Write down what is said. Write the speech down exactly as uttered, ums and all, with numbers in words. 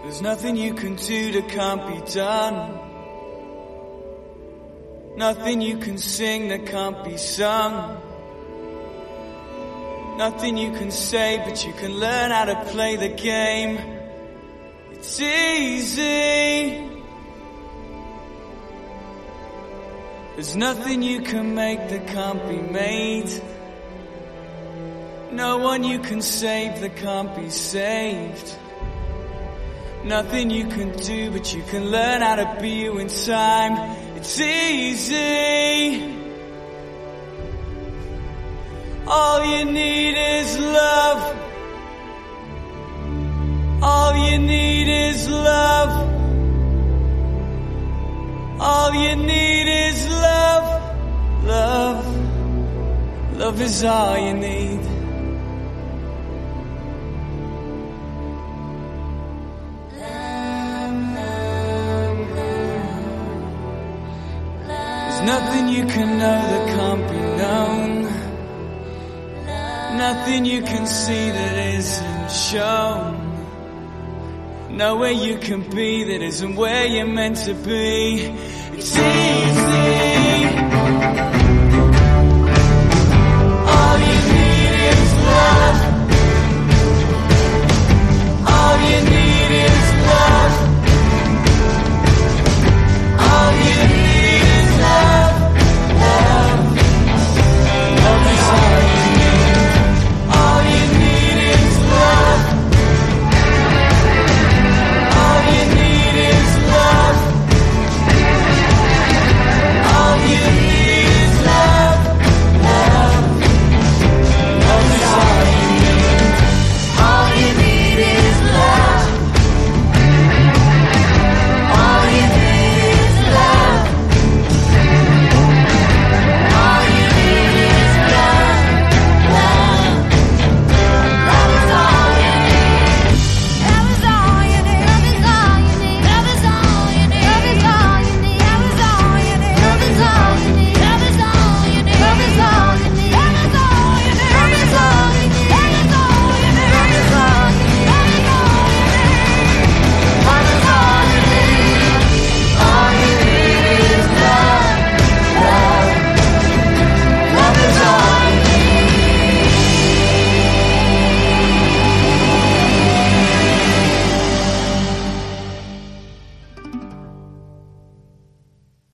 There's nothing you can do that can't be done. Nothing you can sing that can't be sung. Nothing you can say, but you can learn how to play the game. It's easy. There's nothing you can make that can't be made. No one you can save that can't be saved. Nothing you can do, but you can learn how to be you in time. It's easy. All you need is love. All you need is love. All you need is love. Love. Love is all you need. Nothing you can know that can't be known. Nothing you can see that isn't shown. Nowhere you can be that isn't where you're meant to be. It's easy.